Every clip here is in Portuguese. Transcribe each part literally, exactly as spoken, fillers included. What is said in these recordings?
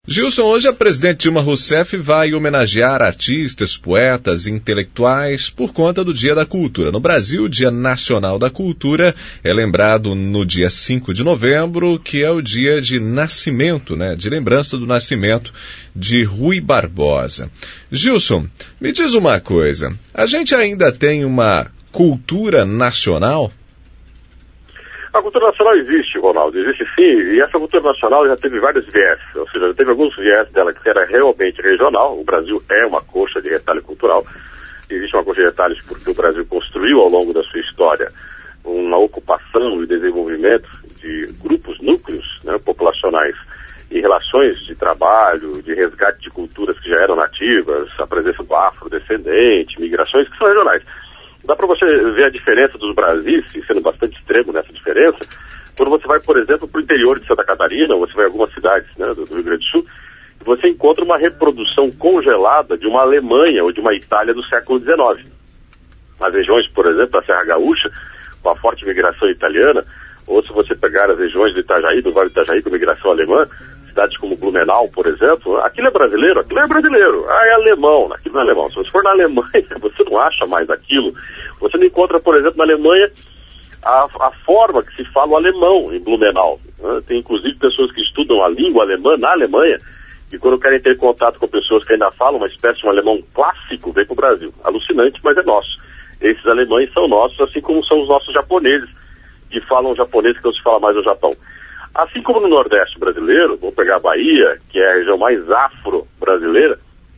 Gilson, hoje a presidente Dilma Rousseff vai homenagear artistas, poetas e intelectuais por conta do Dia da Cultura. No Brasil, o Dia Nacional da Cultura é lembrado no dia cinco de novembro, que é o dia de nascimento, né, de lembrança do nascimento de Rui Barbosa. Gilson, me diz uma coisa, a gente ainda tem uma cultura nacional? A cultura nacional existe, Ronaldo, existe sim, e essa cultura nacional já teve vários viés, ou seja, já teve alguns viés dela que era realmente regional. O Brasil é uma coxa de retalho cultural, existe uma coxa de retalhos porque o Brasil construiu ao longo da sua história uma ocupação e desenvolvimento de grupos, núcleos, né, populacionais e relações de trabalho, de resgate de culturas que já eram nativas, a presença do afrodescendente, migrações que são regionais. Dá para você ver a diferença dos Brasis, sendo bastante extremo nessa diferença, quando você vai, por exemplo, para o interior de Santa Catarina, ou você vai a algumas cidades, né, do, do Rio Grande do Sul, e você encontra uma reprodução congelada de uma Alemanha ou de uma Itália do século dezenove. As regiões, por exemplo, da Serra Gaúcha, com a forte migração italiana, ou se você pegar as regiões do Itajaí, do Vale do Itajaí, com migração alemã, cidades como Blumenau, por exemplo, aquilo é brasileiro, aquilo é brasileiro, ah, é alemão, aquilo não é alemão. Se você for na Alemanha, você não acha mais aquilo. Você não encontra, por exemplo, na Alemanha, a, a forma que se fala o alemão em Blumenau. Tem inclusive pessoas que estudam a língua alemã na Alemanha, e quando querem ter contato com pessoas que ainda falam uma espécie de um alemão clássico, vem para o Brasil. Alucinante, mas é nosso. Esses alemães são nossos, assim como são os nossos japoneses, que falam japonês que não se fala mais no Japão. Assim como no Nordeste brasileiro, vamos pegar a Bahia, que é a região mais afro-brasileira,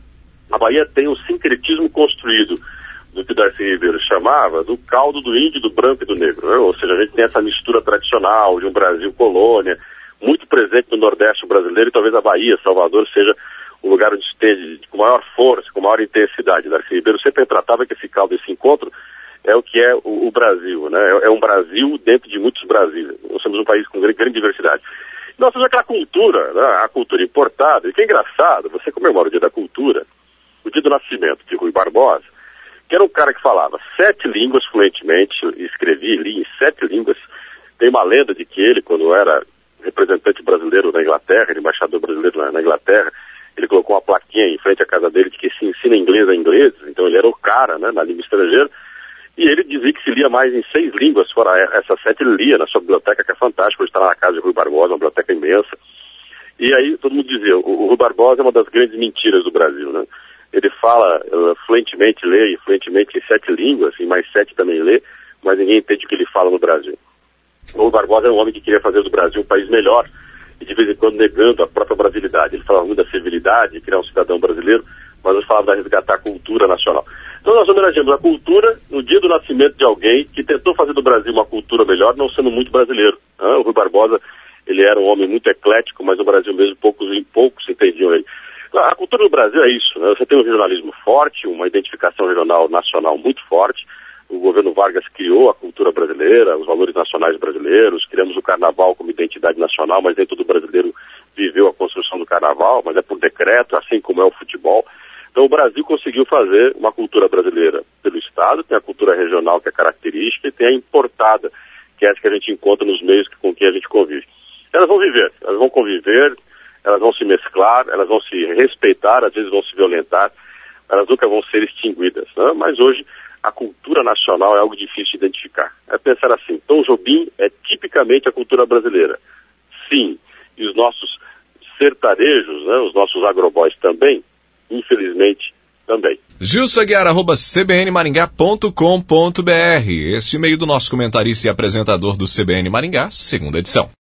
a Bahia tem um sincretismo construído do que Darcy Ribeiro chamava do caldo do índio, do branco e do negro, né? Ou seja, a gente tem essa mistura tradicional de um Brasil colônia, muito presente no Nordeste brasileiro, e talvez a Bahia, Salvador, seja o lugar onde esteja com maior força, com maior intensidade. Darcy Ribeiro sempre tratava que esse caldo, esse encontro, é o que é o, o Brasil, né? É, é um Brasil dentro de muitos Brasis. Nós somos um país com grande, grande diversidade. Nós temos aquela cultura, né? A cultura importada, e que é engraçado, você comemora o Dia da Cultura, o dia do nascimento de Rui Barbosa, que era um cara que falava sete línguas fluentemente, escrevia e lia em sete línguas. Tem uma lenda de que ele, quando era representante brasileiro na Inglaterra, embaixador brasileiro na, na Inglaterra, ele colocou uma plaquinha em frente à casa dele de que se ensina inglês a ingleses, então ele era o cara, né, na língua estrangeira. E ele dizia que se lia mais em seis línguas, fora essas sete, ele lia na sua biblioteca, que é fantástica, hoje está na casa de Rui Barbosa, uma biblioteca imensa. E aí todo mundo dizia, o, o Rui Barbosa é uma das grandes mentiras do Brasil, né? Ele fala uh, fluentemente, lê fluentemente em sete línguas, e mais sete também lê, mas ninguém entende o que ele fala no Brasil. O Rui Barbosa era um homem que queria fazer do Brasil um país melhor, e de vez em quando negando a própria brasilidade. Ele falava muito da civilidade, criar um cidadão brasileiro, mas ele falava da resgatar a cultura nacional. Então nós homenageamos a cultura no dia do nascimento de alguém que tentou fazer do Brasil uma cultura melhor, não sendo muito brasileiro. O Rui Barbosa, ele era um homem muito eclético, mas no Brasil mesmo poucos, poucos entendiam ele. A cultura do Brasil é isso, né? Você tem um regionalismo forte, uma identificação regional nacional muito forte. O governo Vargas criou a cultura brasileira, os valores nacionais brasileiros, criamos o carnaval como identidade nacional, mas nem todo brasileiro viveu a construção do carnaval, mas é por decreto, assim como é o futebol. Então o Brasil conseguiu fazer uma cultura brasileira pelo Estado, tem a cultura regional que é característica e tem a importada, que é essa que a gente encontra nos meios com quem a gente convive. Elas vão viver, elas vão conviver, elas vão se mesclar, elas vão se respeitar, às vezes vão se violentar, elas nunca vão ser extinguidas, né? Mas hoje a cultura nacional é algo difícil de identificar. É pensar assim, Tom Jobim é tipicamente a cultura brasileira. Sim, e os nossos sertanejos, né, os nossos agroboys também, infelizmente, também. Gilson Aguiar, arroba c b n maringá ponto com ponto b r. Este e-mail do nosso comentarista e apresentador do C B N Maringá, segunda edição.